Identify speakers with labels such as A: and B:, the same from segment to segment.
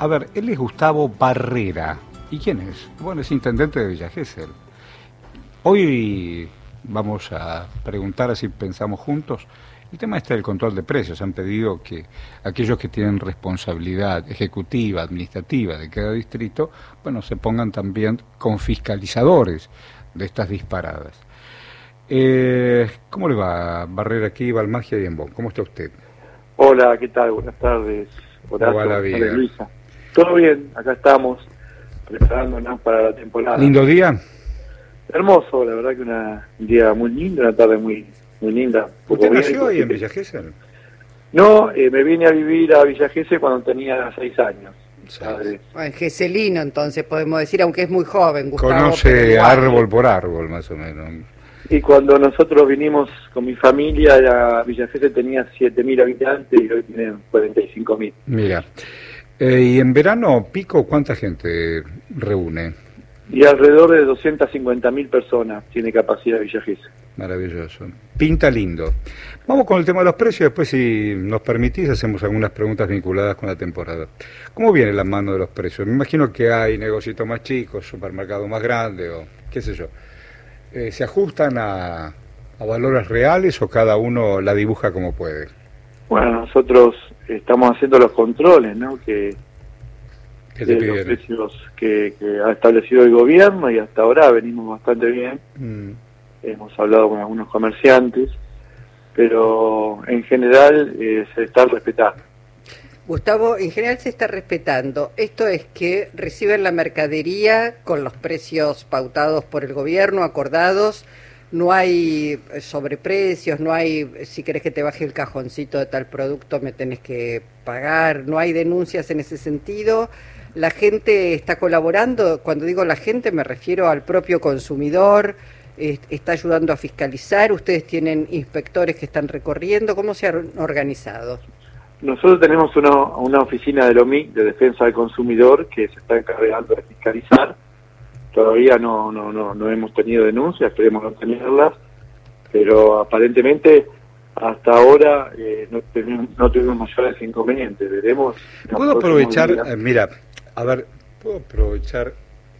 A: A ver, él es Gustavo Barrera. ¿Y quién es? Bueno, es intendente de Villa Gesell. Hoy vamos a preguntar, así pensamos juntos, el tema este del control de precios. Han pedido que aquellos que tienen responsabilidad ejecutiva, administrativa de cada distrito, bueno, se pongan también con fiscalizadores de estas disparadas. ¿Cómo le va, Barrera, aquí, Balmagia y Embón? ¿Cómo está usted?
B: Hola, ¿qué tal? Buenas tardes, Horacio,
A: ¿Cómo va la vida?
B: Luisa. Todo bien, acá estamos preparándonos para la temporada.
A: ¿Lindo día?
B: Hermoso, la verdad que un día muy lindo, una tarde muy linda.
A: ¿Usted nació ahí en Villa Gesell?
B: No, me vine a vivir a Villa Gesell cuando tenía 6 años.
C: Bueno, geselino, entonces podemos decir, aunque es muy joven, Gustavo.
A: Conoce árbol por árbol, más o menos.
B: Y cuando nosotros vinimos con mi familia, la Villa Gesell tenía 7.000 habitantes y hoy tienen 45.000.
A: Mira, y en verano, pico, ¿cuánta gente reúne?
B: Y alrededor de 250.000 personas tiene capacidad Villa Gesell.
A: Maravilloso. Pinta lindo. Vamos con el tema de los precios, después si nos permitís hacemos algunas preguntas vinculadas con la temporada. ¿Cómo viene la mano de los precios? Me imagino que hay negocios más chicos, supermercados más grandes o qué sé yo. ¿Se ajustan a valores reales o cada uno la dibuja como puede?
B: Bueno, nosotros estamos haciendo los controles, ¿no?
A: ¿Qué te
B: de
A: pidieron?
B: los precios que ha establecido el gobierno y hasta ahora venimos bastante bien. Hemos hablado con algunos comerciantes, pero en general se está respetando.
C: Gustavo, en general se está respetando. Esto es que reciben la mercadería con los precios pautados por el gobierno, acordados. No hay sobreprecios, no hay, si querés que te baje el cajoncito de tal producto me tenés que pagar, no hay denuncias en ese sentido. La gente está colaborando, cuando digo la gente me refiero al propio consumidor, está ayudando a fiscalizar, ustedes tienen inspectores que están recorriendo, ¿cómo se han organizado?
B: Nosotros tenemos una oficina del OMIC de defensa del consumidor que se está encargando de fiscalizar. Todavía no hemos tenido denuncias, esperemos no tenerlas, pero aparentemente hasta ahora no tuvimos mayores inconvenientes. Veremos.
A: ¿Puedo aprovechar? Mira, a ver, ¿puedo aprovechar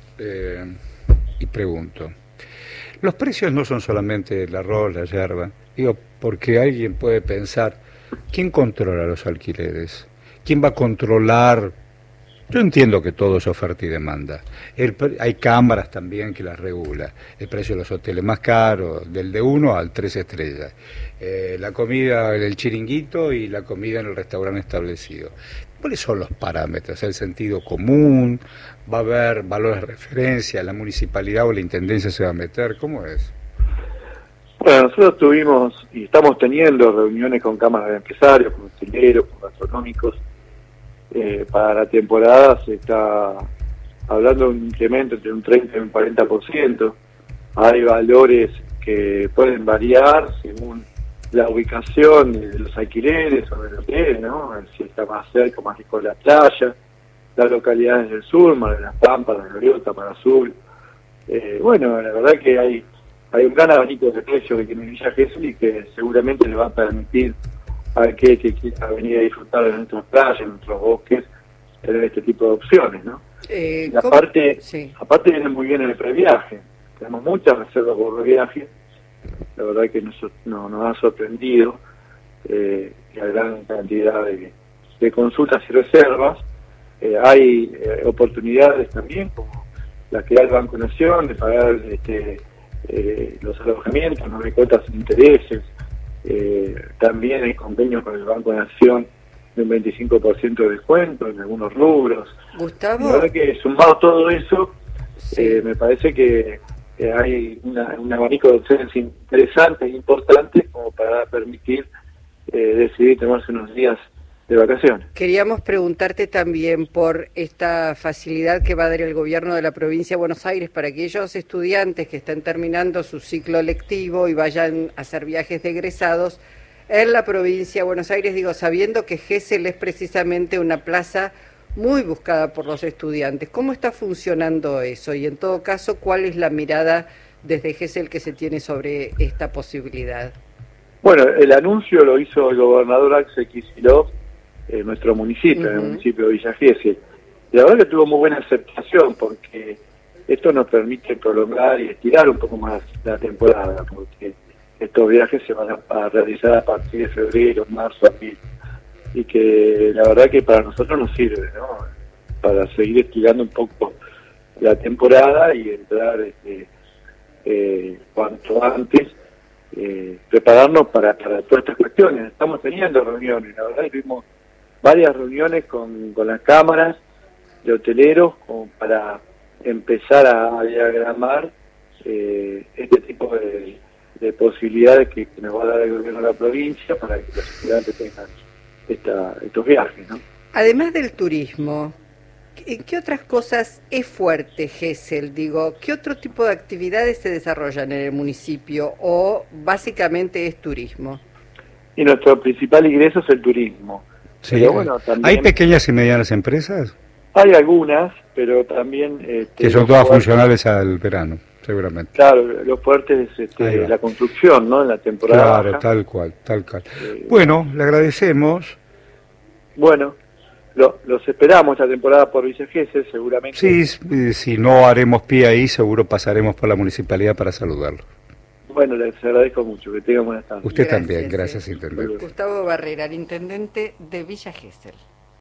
A: y pregunto? Los precios no son solamente el arroz, la yerba, digo, porque alguien puede pensar, ¿quién controla los alquileres? ¿Quién va a controlar? Yo entiendo que todo es oferta y demanda. Hay cámaras también que las regula. El precio de los hoteles más caros, del de 1 al 3 estrellas. La comida en el chiringuito y la comida en el restaurante establecido. ¿Cuáles son los parámetros? ¿El sentido común? ¿Va a haber valores de referencia? ¿La municipalidad o la intendencia se va a meter? ¿Cómo es?
B: Bueno, nosotros tuvimos y estamos teniendo reuniones con cámaras de empresarios, con hoteleros, con gastronómicos. Para la temporada se está hablando de un incremento entre un 30 y un 40%. Hay valores que pueden variar según la ubicación de los alquileres o del hotel, ¿no? Si está más cerca o más lejos de la playa, las localidades del sur, Mar de las Pampas, de Gloriota, Mar Azul. Bueno, la verdad que hay un gran abanico de precios que tiene Villa Gesell y que seguramente le va a permitir a aquel que quiera venir a disfrutar de nuestras playas, de nuestros bosques, tener este tipo de opciones, ¿no? Y aparte viene muy bien el previaje. Tenemos muchas reservas por previaje. La verdad que nos ha sorprendido la gran cantidad de consultas y reservas. Hay oportunidades también, como la que da el Banco Nación, de pagar los alojamientos, no hay cuotas sin intereses. También hay convenios con el Banco Nación de un 25% de descuento en algunos rubros.
C: Gustavo,
B: la verdad que sumado todo eso,
C: sí.
B: Me parece que hay un abanico de opciones interesantes e importantes como para permitir decidir tomarse unos días de vacaciones.
C: Queríamos preguntarte también por esta facilidad que va a dar el gobierno de la provincia de Buenos Aires para aquellos estudiantes que están terminando su ciclo lectivo y vayan a hacer viajes de egresados en la provincia de Buenos Aires, digo, sabiendo que Gesell es precisamente una plaza muy buscada por los estudiantes. ¿Cómo está funcionando eso? Y en todo caso, ¿cuál es la mirada desde Gesell que se tiene sobre esta posibilidad?
B: Bueno, el anuncio lo hizo el gobernador Axel Kicillof, nuestro municipio, el municipio de Villa Gesell. Y la verdad que tuvo muy buena aceptación, porque esto nos permite prolongar y estirar un poco más la temporada, porque estos viajes se van a realizar a partir de febrero, marzo, abril, y que la verdad que para nosotros nos sirve, ¿no? Para seguir estirando un poco la temporada y entrar cuanto antes, prepararnos para todas estas cuestiones. Estamos teniendo reuniones, la verdad que tuvimos varias reuniones con las cámaras de hoteleros como para empezar a diagramar este tipo de posibilidades que nos va a dar el gobierno de la provincia para que los estudiantes tengan estos viajes, ¿no?
C: Además del turismo, ¿en qué otras cosas es fuerte Gesell? Digo, ¿qué otro tipo de actividades se desarrollan en el municipio o básicamente es turismo?
B: Y nuestro principal ingreso es el turismo.
A: Sí.
B: Pero bueno, también
A: ¿Hay pequeñas y medianas empresas?
B: hay algunas, pero también...
A: que son todas funcionales al verano, seguramente.
B: Claro, lo fuerte es la construcción, ¿no? En la temporada
A: Claro,
B: baja.
A: tal cual. Bueno, le agradecemos.
B: Bueno, los esperamos esta temporada por Villa Gesell, seguramente.
A: Sí, si no haremos pie ahí, seguro pasaremos por la municipalidad para saludarlo.
B: Bueno, les agradezco mucho, que tengan buenas tardes.
A: Usted
C: Gracias,
A: también, gracias, intendente.
C: Gustavo Barrera, el intendente de Villa Gesell.